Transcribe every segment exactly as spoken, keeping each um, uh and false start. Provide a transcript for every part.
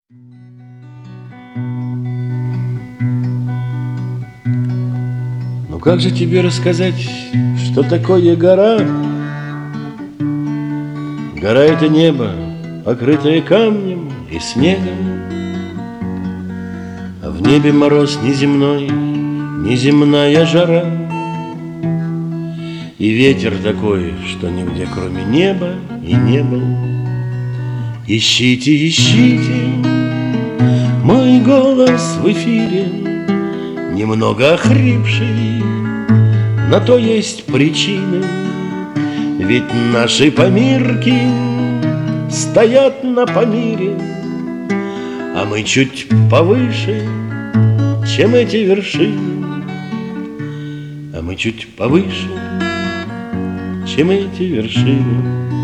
Ну как же тебе рассказать, что такое гора? Гора — это небо, покрытое камнем и снегом, а в небе мороз неземной, неземная жара, и ветер такой, что нигде кроме неба и не был. Ищите, ищите мой голос в эфире, немного охрипший, на то есть причины. Ведь наши помирки стоят на Памире, а мы чуть повыше, чем эти вершины. А мы чуть повыше, чем эти вершины.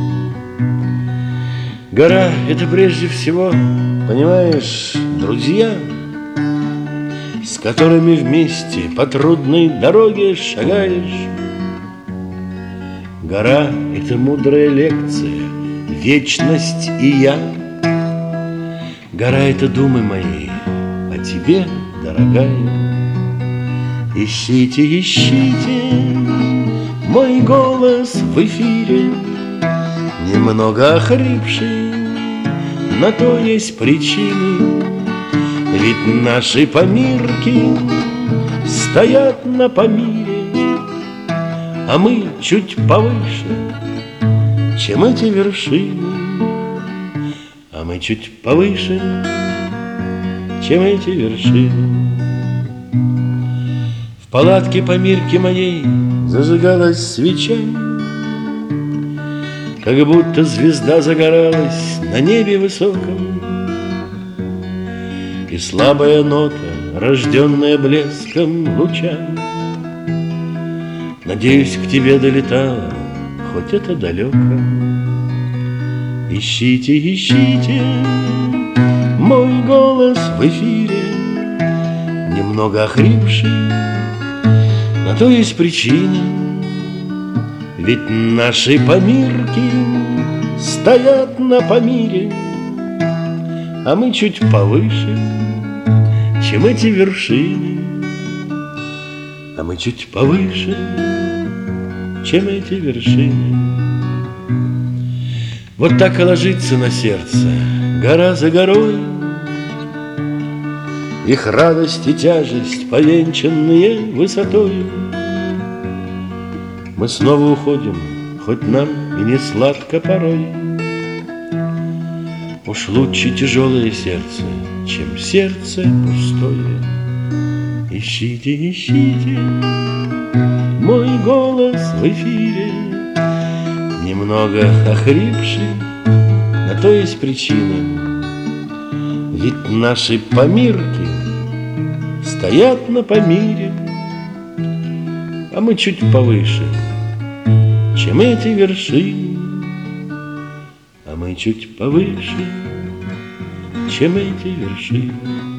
Гора — это прежде всего, понимаешь, друзья, с которыми вместе по трудной дороге шагаешь. Гора — это мудрая лекция, вечность и я. Гора — это думы мои о тебе, дорогая. Ищите, ищите мой голос в эфире, немного охрипший, на то есть причины. Ведь наши помирки стоят на Памире, а мы чуть повыше, чем эти вершины. А мы чуть повыше, чем эти вершины. В палатке Памирки моей зажигалась свеча, как будто звезда загоралась на небе высоком, и слабая нота, рожденная блеском луча, надеюсь, к тебе долетала, хоть это далеко. Ищите, ищите мой голос в эфире, немного охрипший, на то есть причина. Ведь наши помирки стоят на Памире, а мы чуть повыше, чем эти вершины. А мы чуть повыше, чем эти вершины. Вот так и ложится на сердце гора за горой, их радость и тяжесть, повенчанные высотой. Мы снова уходим, хоть нам и не сладко порой. Уж лучше тяжелое сердце, чем сердце пустое. Ищите, ищите мой голос в эфире, немного охрипший, на то есть причина. Ведь наши помирки стоят на Памире, а мы чуть повыше, чем эти вершины. А мы чуть повыше, чем эти вершины.